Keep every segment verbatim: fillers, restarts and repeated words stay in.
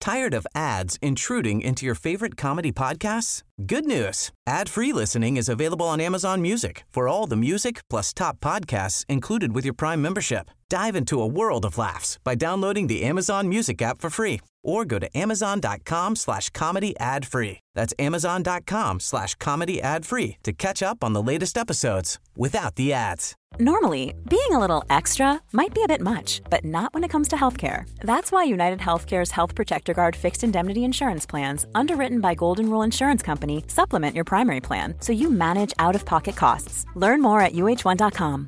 Tired of ads intruding into your favorite comedy podcasts? Good news. Ad-free listening is available on Amazon Music for all the music plus top podcasts included with your Prime membership. Dive into a world of laughs by downloading the Amazon Music app for free or go to amazon.com slash comedy ad free. That's amazon.com slash comedy ad free to catch up on the latest episodes without the ads. Normally, being a little extra might be a bit much, but not when it comes to healthcare. That's why United Healthcare's Health Protector Guard fixed indemnity insurance plans, underwritten by Golden Rule Insurance Company, supplement your primary plan so you manage out-of-pocket costs. Learn more at U H one dot com.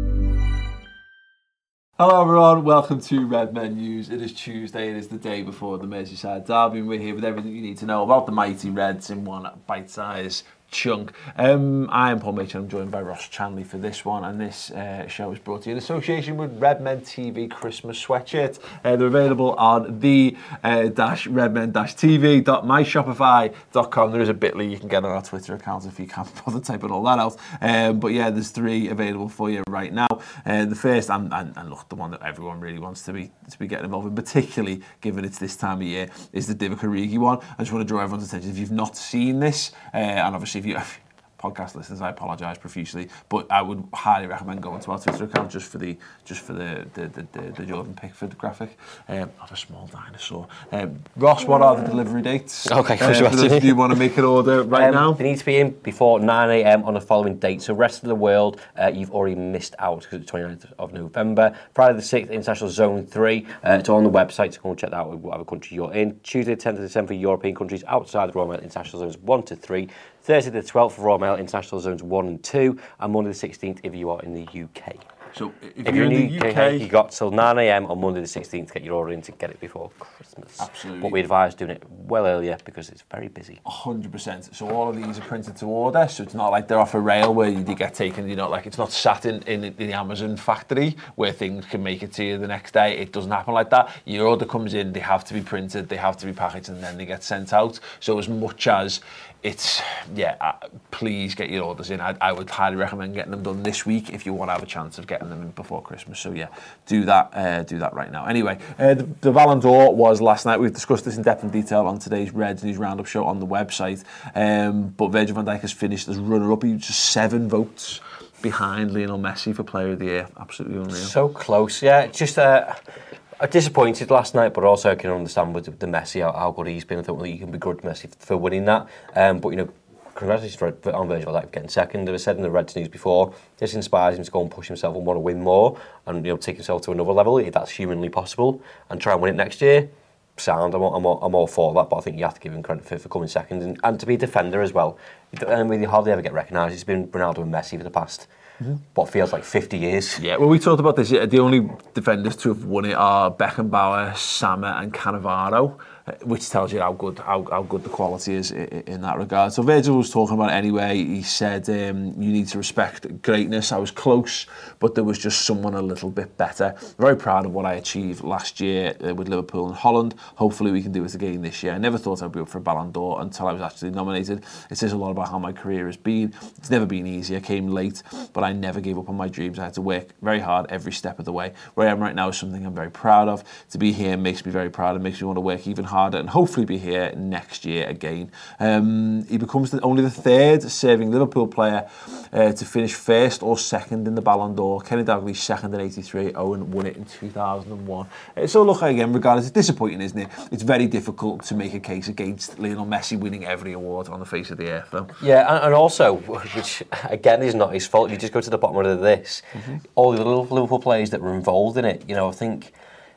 Hello everyone, welcome to Red Men News. It is Tuesday, it is the day before the Merseyside derby, and we're here with everything you need to know about the mighty Reds in one bite-sized chunk. Um, I am Paul Mitchell, I'm joined by Ross Chanley for this one, and this uh, show is brought to you in association with Red Men T V Christmas sweatshirts. Uh, they're available on the uh, dash redmen dash tv dot my shopify dot com. There is a bit dot l y you can get on our Twitter account if you can't bother typing all that out. Um, but yeah, there's three available for you right now. Uh, the first, and, and, and look, the one that everyone really wants to be to be getting involved in, particularly given it's this time of year, is the Divock Origi one. I just want to draw everyone's attention. If you've not seen this, uh, and obviously if you podcast listeners, I apologise profusely, but I would highly recommend going to our Twitter account just for the just for the the, the, the, the Jordan Pickford graphic um, of a small dinosaur. Um, Ross, what are the delivery dates? Okay, uh, for those of you who want to make an order right um, now? They need to be in before nine a m on the following date. So rest of the world, uh, you've already missed out because it's twenty-ninth of November. Friday the sixth, International Zone three. Uh, it's on the website, so go and check that out with whatever country you're in. Tuesday the tenth of December for European countries outside the Royal Mail International Zones one to three. Thursday the twelfth for Royal Mail International Zones one and two, and Monday the sixteenth if you are in the U K. So if, if you're in the U K, U K, you got till nine a m on Monday the sixteenth to get your order in to get it before Christmas. Absolutely. But we advise doing it well earlier because it's very busy. one hundred percent. So all of these are printed to order, so it's not like they're off a rail where you get taken, you know, like it's not sat in, in, in the Amazon factory where things can make it to you the next day. It doesn't happen like that. Your order comes in, they have to be printed, they have to be packaged, and then they get sent out. So as much as it's, yeah, uh, please get your orders in. I, I would highly recommend getting them done this week if you want to have a chance of getting them in before Christmas. So yeah, do that uh, do that right now. Anyway, uh, the, the Ballon d'Or was last night. We've discussed this in depth and detail on today's Reds News Roundup show on the website. Um, but Virgil van Dijk has finished as runner-up. He was just seven votes behind Lionel Messi for Player of the Year. Absolutely unreal. So close, yeah. Just uh, I'm disappointed last night, but also I can understand with the Messi how, how good he's been. I don't think you can begrudge Messi for winning that. Um, but you know, congratulations for, for on Virgil van Dijk getting second. As I said in the Reds News before, this inspires him to go and push himself and want to win more, and you know, take himself to another level if that's humanly possible, and try and win it next year. Sound, I'm all, I'm all, I'm all for that, but I think you have to give him credit for, for coming second and, and to be a defender as well. And really hardly ever get recognised. It's been Ronaldo and Messi for the past. Mm-hmm. What feels like fifty years. Yeah, well, we talked about this. The only defenders to have won it are Beckenbauer, Sammer and Cannavaro, which tells you how good how, how good the quality is in, in that regard. So Virgil was talking about it anyway. He said, um, you need to respect greatness. I was close, but there was just someone a little bit better. Very proud of what I achieved last year uh, with Liverpool and Holland. Hopefully we can do it again this year. I never thought I'd be up for a Ballon d'Or until I was actually nominated. It says a lot about how my career has been. It's never been easy. I came late, but I never gave up on my dreams. I had to work very hard every step of the way. Where I am right now is something I'm very proud of. To be here makes me very proud. It makes me want to work even harder and hopefully be here next year again. Um, he becomes the, only the third serving Liverpool player uh, to finish first or second in the Ballon d'Or. Kenny Dalglish second in eighty-three, Owen won it in two thousand one. Uh, so look, again, regardless, it's disappointing, isn't it? It's very difficult to make a case against Lionel Messi winning every award on the face of the earth, though. Yeah, and, and also, which again is not his fault, if you just go to the bottom of this, mm-hmm. all the little Liverpool players that were involved in it, you know, I think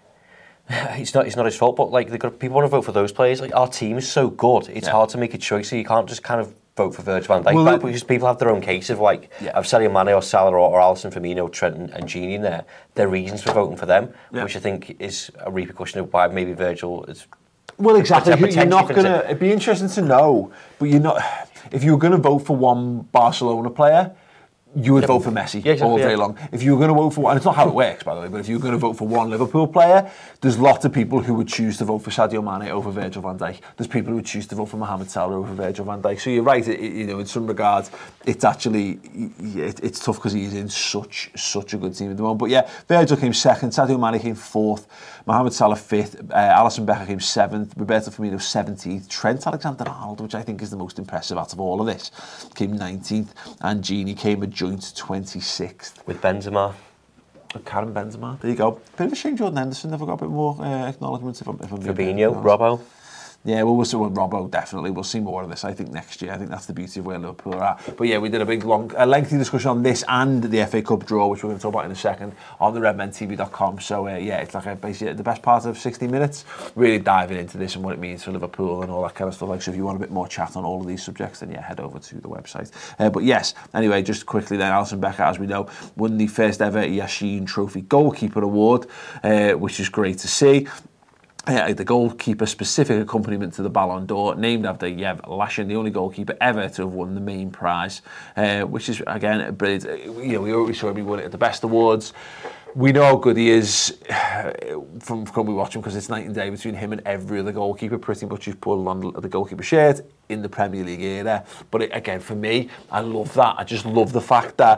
it's not it's not his fault, but like they've got, people want to vote for those players. Like our team is so good, it's yeah. hard to make a choice. So you can't just kind of vote for Virgil van Dijk, well, because people have their own case of like yeah. of Sadio Mane or Salah or, or Alisson, Firmino, Trent and, and Gini in there. Their reasons for voting for them, yeah. which I think is a repercussion of why maybe Virgil is. Well, exactly. You're not gonna. It'd be interesting to know, but you're not. If you were going to vote for one Barcelona player, you would vote for Messi yeah, exactly, all day yeah. long. If you were going to vote for one, and it's not how it works, by the way, but if you were going to vote for one Liverpool player, there's lots of people who would choose to vote for Sadio Mane over Virgil van Dijk. There's people who would choose to vote for Mohamed Salah over Virgil van Dijk. So you're right, it, you know, in some regards, it's actually, it, it's tough because he's in such, such a good team at the moment. But yeah, Virgil came second, Sadio Mane came fourth, Mohamed Salah fifth, uh, Alisson Becker came seventh, Roberto Firmino seventeenth, Trent Alexander-Arnold, which I think is the most impressive out of all of this, came nineteenth, and Gini came a joint twenty-sixth. With Benzema. Karim Benzema, there you go. Bit of a shame Jordan Henderson never got a bit more uh, acknowledgement if I'm, if I'm Fabinho, Robbo. Yeah, well, we'll see with Robbo, definitely. We'll see more of this, I think, next year. I think that's the beauty of where Liverpool are at. But yeah, we did a big, long, a lengthy discussion on this and the F A Cup draw, which we're going to talk about in a second, on the redmen T V dot com. So uh, yeah, it's like a, basically the best part of sixty minutes, really diving into this and what it means for Liverpool and all that kind of stuff. Like, so if you want a bit more chat on all of these subjects, then yeah, head over to the website. Uh, but yes, anyway, just quickly then, Alisson Becker, as we know, won the first ever Yashin Trophy Goalkeeper Award, uh, which is great to see. Uh, the goalkeeper-specific accompaniment to the Ballon d'Or, named after Yev Lashin, the only goalkeeper ever to have won the main prize, uh, which is, again, brilliant. You know, we always saw him win it at the best awards. We know how good he is from when we watch him, because it's night and day between him and every other goalkeeper, pretty much who's put on the goalkeeper shirt in the Premier League era. But it, again, for me, I love that. I just love the fact that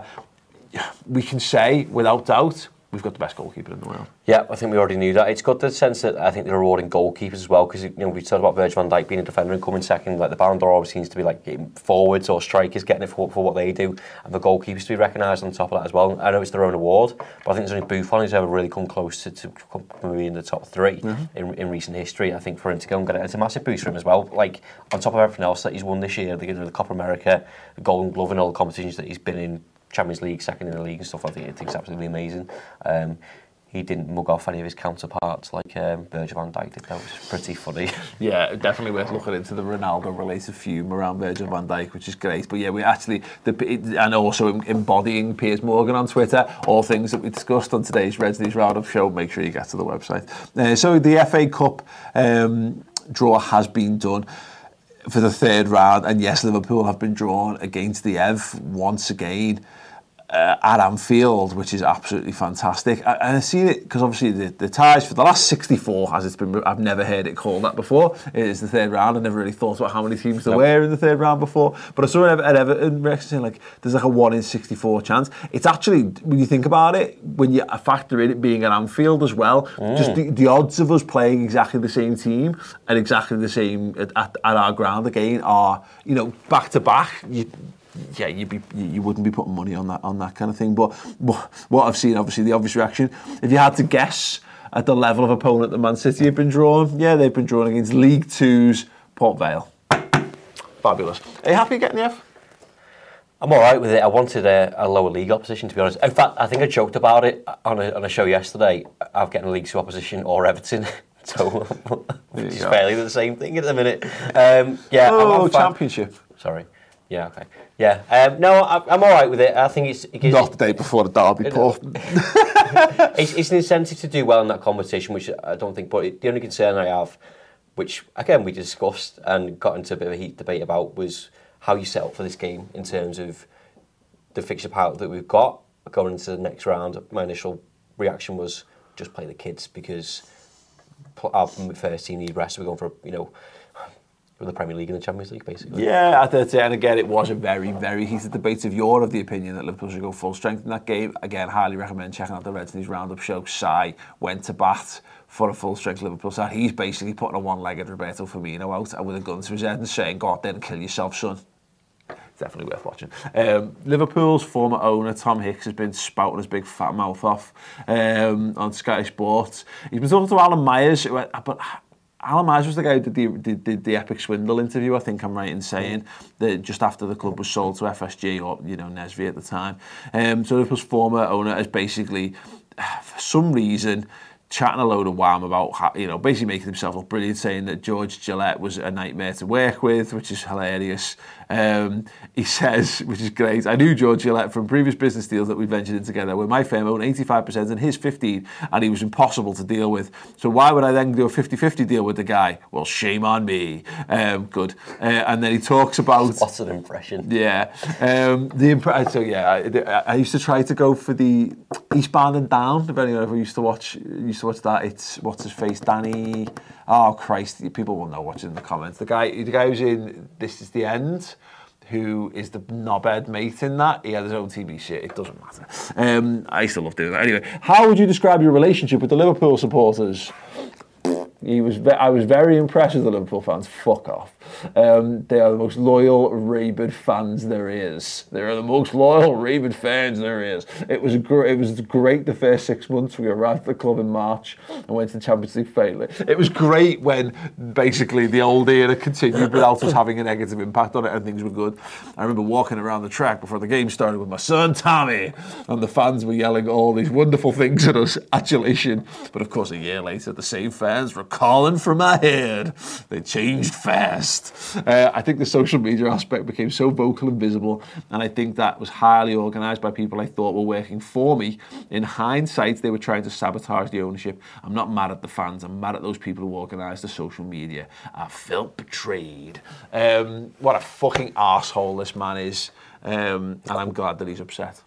we can say, without doubt, we've got the best goalkeeper in the world. Yeah, I think we already knew that. It's got the sense that I think they're rewarding goalkeepers as well, because, you know, we talked about Virgil van Dijk being a defender and coming second. Like, the Ballon d'Or always seems to be like forwards or strikers getting it for, for what they do, and the goalkeepers to be recognised on top of that as well. I know it's their own award, but I think there's only Buffon who's ever really come close to, to maybe in the top three mm-hmm. in, in recent history. I think for him to go and get it, it's a massive boost for him as well. Like, on top of everything else that he's won this year, the, the Copa America, the Golden Glove, and all the competitions that he's been in, Champions League, second in the league and stuff. I think, I think it's absolutely amazing. Um, he didn't mug off any of his counterparts like um, Virgil van Dijk did. That was pretty funny. Yeah, definitely worth looking into the Ronaldo-related fume around Virgil van Dijk, which is great. But yeah, we actually, the, and also embodying Piers Morgan on Twitter, all things that we discussed on today's Reds News Roundup show. Make sure you get to the website. Uh, so the F A Cup um, draw has been done for the third round, and yes, Liverpool have been drawn against the Ev once again. Uh, at Anfield, which is absolutely fantastic. I, and I've seen it because obviously the, the ties for the last sixty-four, as it's been, I've never heard it called that before. It is the third round. I never really thought about how many teams there nope. were in the third round before. But I saw it at Everton reaction saying like there's like a one in sixty-four chance. It's actually, when you think about it, when you factor in it being at Anfield as well, mm. just the, the odds of us playing exactly the same team and exactly the same at, at, at our ground again are, you know, back to back. You, Yeah, you'd be you wouldn't be putting money on that on that kind of thing. But what I've seen, obviously, the obvious reaction. If you had to guess at the level of opponent that Man City have been drawn, yeah, they've been drawn against League Two's Port Vale. Fabulous. Are you happy getting the F? I'm all right with it. I wanted a, a lower league opposition, to be honest. In fact, I think I joked about it on a on a show yesterday. I've getting a League Two opposition or Everton. So it's fairly the same thing at the minute. Um, yeah. Oh, I'm, I'm Championship. Sorry. Yeah, okay. Yeah, um, no, I, I'm all right with it. I think it's... It gives, Not the day before the derby, Paul. it's, it's an incentive to do well in that competition, which I don't think... But it, the only concern I have, which, again, we discussed and got into a bit of a heat debate about, was how you set up for this game in terms of the fixture palette that we've got going into the next round. My initial reaction was just play the kids, because our first team need rest. We're going for, you know... the Premier League and the Champions League, basically. Yeah, I thought, and again, it was a very, very heated debate. If you're of the opinion that Liverpool should go full strength in that game, again, highly recommend checking out the Reds News Roundup show. Sai went to bat for a full strength Liverpool side. He's basically putting a one-legged Roberto Firmino out with a gun to his head and saying, "Go out there and kill yourself, son." It's definitely worth watching. Um, Liverpool's former owner, Tom Hicks, has been spouting his big fat mouth off um, on Sky Sports. He's been talking to Alan Myers, but Alan Myers was the guy who did the, did, did the Epic Swindle interview, I think I'm right in saying, that just after the club was sold to F S G, or, you know, Nesri at the time. Um, so Liverpool's former owner has basically, for some reason, chatting a load of wham about, how, you know, basically making himself look brilliant, saying that George Gillette was a nightmare to work with, which is hilarious. Um, he says, which is great, "I knew George Gillette from previous business deals that we ventured in together, where my firm owned eighty-five percent and his fifteen, and he was impossible to deal with. So why would I then do a fifty-fifty deal with the guy? Well, shame on me." Um, good. Uh, and then he talks about... What's an impression? Yeah. Um, the impre- So, yeah, I, I used to try to go for the Eastbound and Down, if anyone ever used to watch... Used to watch that. It's, what's his face, Danny... Oh, Christ, people will know, watch it in the comments. The guy the guy who's in This Is the End, who is the knobhead mate in that. He had his own T V shit. It doesn't matter. Um, I used to love doing that. Anyway, how would you describe your relationship with the Liverpool supporters? He was. Ve- I was very impressed with the Liverpool fans. Fuck off. Um, they are the most loyal, rabid fans there is. They are the most loyal, rabid fans there is. It was gr- It was great the first six months. We arrived at the club in March and went to the Champions League final. It was great when basically the old era continued without us having a negative impact on it and things were good. I remember walking around the track before the game started with my son Tommy, and the fans were yelling all these wonderful things at us, adulation. But of course, a year later, the same fans were calling for my head. They changed fast. Uh, I think the social media aspect became so vocal and visible, and I think that was highly organised by people I thought were working for me. In hindsight, they were trying to sabotage the ownership. I'm not mad at the fans. I'm mad at those people who organised the social media. I felt betrayed. Um, what a fucking arsehole this man is, um, and I'm glad that he's upset.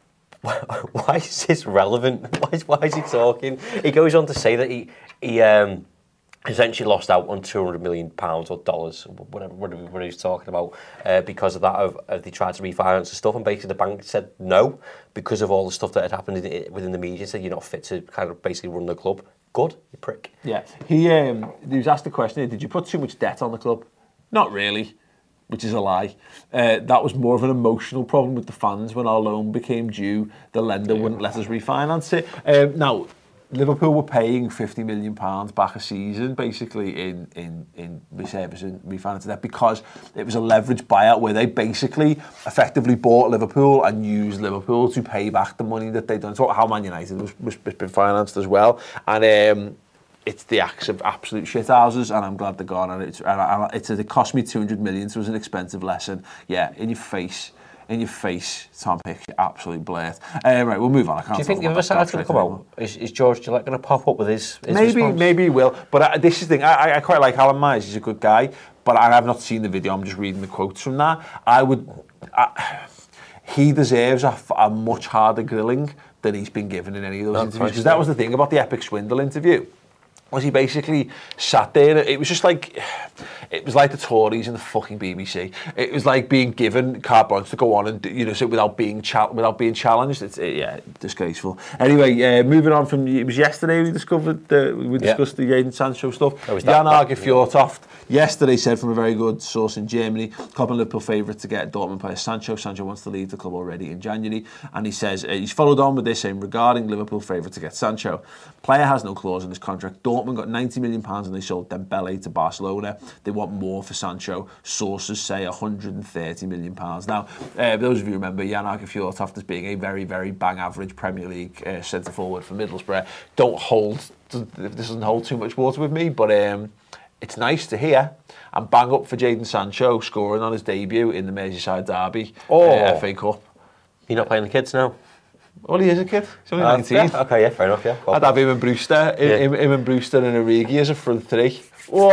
Why is this relevant? Why is, why is he talking? He goes on to say that he he um, essentially lost out on two hundred million pounds or dollars, whatever, whatever he's talking about, uh, because of that. Of, of they tried to refinance the stuff, and basically the bank said no because of all the stuff that had happened in, within the media. Said you're not fit to kind of basically run the club. Good, you prick. Yeah, he um, he was asked the question: did you put too much debt on the club? Not really. Which is a lie. Uh, that was more of an emotional problem with the fans when our loan became due. The lender yeah. wouldn't let us refinance it. Um, now, Liverpool were paying fifty million pounds back a season, basically, in in in reservicing, refinancing that, because it was a leveraged buyout where they basically effectively bought Liverpool and used Liverpool to pay back the money that they'd done. So how Man United was, was, was been financed as well. And um, it's the acts of absolute shithouses, and I'm glad they're gone. And it's, and, and it's it cost me two hundred million, so it was an expensive lesson. Yeah, in your face. In your face, Tom Hicks, you absolute blurt. Uh, right, we'll move on. I can't. Do you think the other side's going to come out? Is, is George Gillette going to pop up with his, his Maybe, response? Maybe he will. But I, this is the thing. I, I quite like Alan Myers. He's a good guy. But I have not seen the video. I'm just reading the quotes from that. I would. I, he deserves a, a much harder grilling than he's been given in any of those no, interviews. Because that was the thing about the Epic Swindle interview. Was he basically sat there? It was just like, it was like the Tories and the fucking B B C. It was like being given carte blanche to go on and, you know, so without being cha- without being challenged. It's it, yeah, disgraceful. Anyway, uh, moving on from, it was yesterday we discovered the, we discussed yeah. the Jadon Sancho stuff. Jan Arge Fjortoft yesterday said from a very good source in Germany, club and Liverpool favourite to get Dortmund player Sancho. Sancho wants to leave the club already in January, and he says uh, he's followed on with this saying regarding Liverpool favourite to get Sancho. Player has no clause in his contract. Dortmund got ninety million pounds and they sold Dembele to Barcelona. They want more for Sancho. Sources say one hundred thirty million pounds. Now, uh, those of you who remember Jan Arge Fjortoft as being a very, very bang average Premier League uh, centre forward for Middlesbrough. Don't hold, this doesn't hold too much water with me, but um, it's nice to hear. And bang up for Jadon Sancho scoring on his debut in the Merseyside derby, oh. uh, F A Cup. You're not playing the kids now? Well, he is a kid. He's only uh, nineteen. Yeah, okay, yeah, fair enough, yeah. I'd have him and Brewster, yeah. him, him and Brewster and Origi as a front three. Whoa!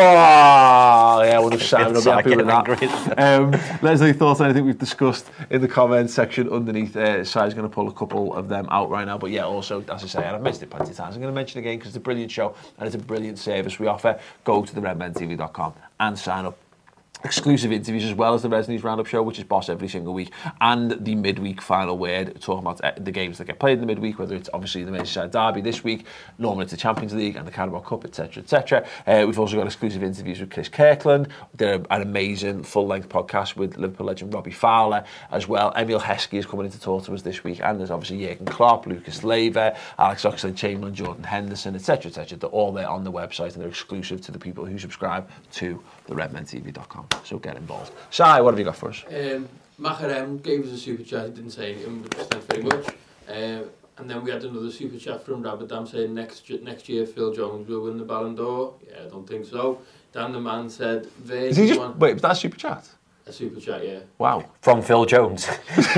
Yeah, I would have Simon will be happy with that. Um, let us know your thoughts on anything we've discussed in the comments section underneath. Uh, Si's going to pull a couple of them out right now. But yeah, also, as I say, and I've mentioned it plenty of times, I'm going to mention it again because it's a brilliant show and it's a brilliant service we offer. Go to the red men t v dot com and sign up. Exclusive interviews as well as the Res News Roundup show, which is boss every single week, and the midweek final word, talking about the games that get played in the midweek, whether it's obviously the Merseyside derby this week, normally it's the Champions League and the Carabao Cup, etc, et cetera. Uh, we've also got exclusive interviews with Chris Kirkland. We did an amazing full-length podcast with Liverpool legend Robbie Fowler as well. Emil Heskey is coming in to talk to us this week, and there's obviously Jurgen Klopp, Lucas Leiva, Alex Oxlade-Chamberlain, Jordan Henderson, etc, et cetera. They're all there on the website and they're exclusive to the people who subscribe to the red men t v dot com. So get involved. Sai, what have you got for us? Um, Macherem gave us a super chat. He didn't say anything, but thanks very much. Uh, and then we had another super chat from Rabadam saying next next year Phil Jones will win the Ballon d'Or. Yeah, I don't think so. Dan the man said, Is he just, one... wait, was that a super chat? A super chat, yeah. Wow. From Phil Jones.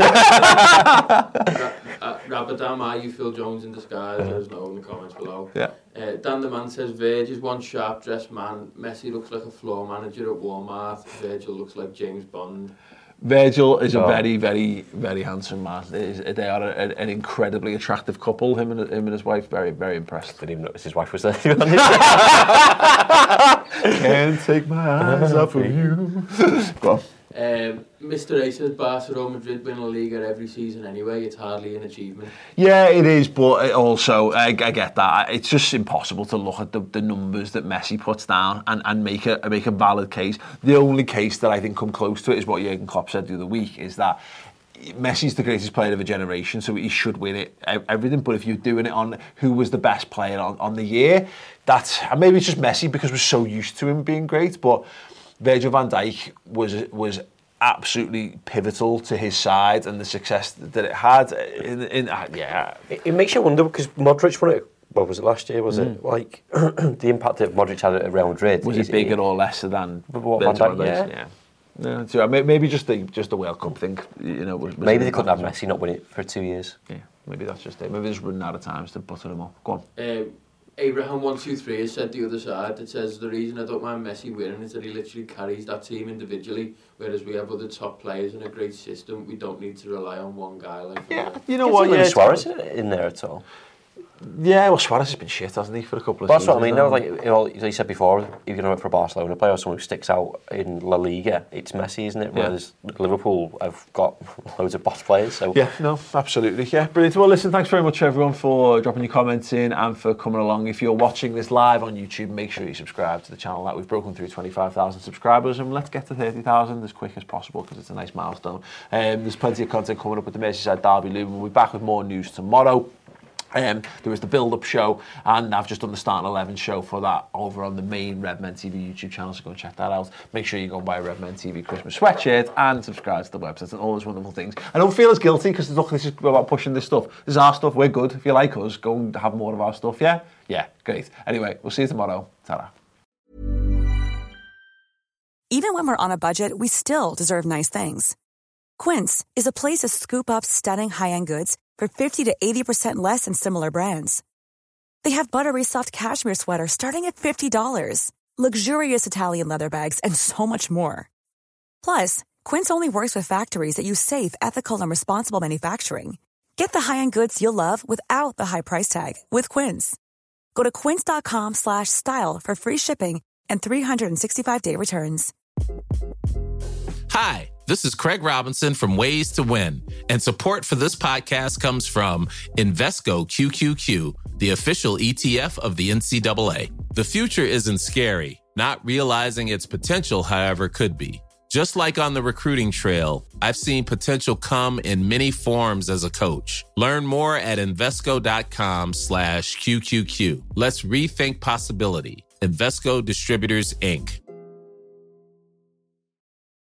Ra- uh, Rabadam, are you Phil Jones in disguise? Let us know in the comments below. Yeah. Uh, Dan the man says, Virg is one sharp dressed man. Messi looks like a floor manager at Walmart. Virgil looks like James Bond. Virgil is a oh. very, very, very handsome man. Is, they are a, a, an incredibly attractive couple, him and him and his wife. Very, very impressed. Didn't even notice his wife was there. Can't take my eyes off of you. Go on. Um, Mister A says Barcelona Madrid win La Liga every season anyway. It's hardly an achievement. Yeah, it is, but it also, I, I get that. It's just impossible to look at the, the numbers that Messi puts down and, and make a make a valid case. The only case that I think come close to it is what Jurgen Klopp said the other week, is that Messi's the greatest player of a generation, so he should win it, everything. But if you're doing it on who was the best player on, on the year, that's, and maybe it's just Messi because we're so used to him being great, but Virgil van Dijk was was absolutely pivotal to his side and the success that it had. In, in uh, yeah, it, it makes you wonder because Modric won it. What was it last year? Was mm. it like the impact that Modric had at Real Madrid? Was it bigger it, or lesser than what Van Dijk? Yeah. yeah. No, so maybe just the just the World Cup thing, you know. Was, was maybe they couldn't have Messi not win it for two years. Yeah, maybe that's just it. Maybe they're just running out of times to butter them up. Go on. Um, Abraham one two three has said the other side. It says the reason I don't mind Messi winning is that he literally carries that team individually, whereas we have other top players in a great system. We don't need to rely on one guy like. Yeah, that. You know what? Yeah, Suarez in there at all. Yeah, well, Suarez has been shit, hasn't he, for a couple of That's seasons? That's what I mean. No, like, you know, like you said before, if you're going to work for a Barcelona player or someone who sticks out in La Liga, it's Messi, isn't it? Whereas yeah. Liverpool have got loads of boss players. So yeah, no, absolutely. Yeah, brilliant. Well, listen, thanks very much, everyone, for dropping your comments in and for coming along. If you're watching this live on YouTube, make sure you subscribe to the channel. That we've broken through twenty-five thousand subscribers, and let's get to thirty thousand as quick as possible because it's a nice milestone. Um, there's plenty of content coming up with the Merseyside Derby loom. We'll be back with more news tomorrow. Um, there was the build-up show, and I've just done the starting eleven show for that over on the main Redmen T V YouTube channel, so go and check that out. Make sure you go and buy a Redmen T V Christmas sweatshirt and subscribe to the website and all those wonderful things. I don't feel as guilty because look, this is about pushing this stuff. This is our stuff, we're good. If you like us, go and have more of our stuff, yeah? Yeah, great. Anyway, we'll see you tomorrow. Ta-ra. Even when we're on a budget, we still deserve nice things. Quince is a place to scoop up stunning high-end goods for fifty to eighty percent less than similar brands. They have buttery soft cashmere sweaters starting at fifty dollars, luxurious Italian leather bags, and so much more. Plus, Quince only works with factories that use safe, ethical, and responsible manufacturing. Get the high-end goods you'll love without the high price tag with Quince. Go to quince.com slash style for free shipping and three sixty-five day returns. Hi, this is Craig Robinson from Ways to Win, and support for this podcast comes from Invesco Q Q Q, the official E T F of the N C double A. The future isn't scary. Not realizing its potential, however, could be. Just like on the recruiting trail, I've seen potential come in many forms as a coach. Learn more at Invesco.com slash QQQ. Let's rethink possibility. Invesco Distributors, Incorporated.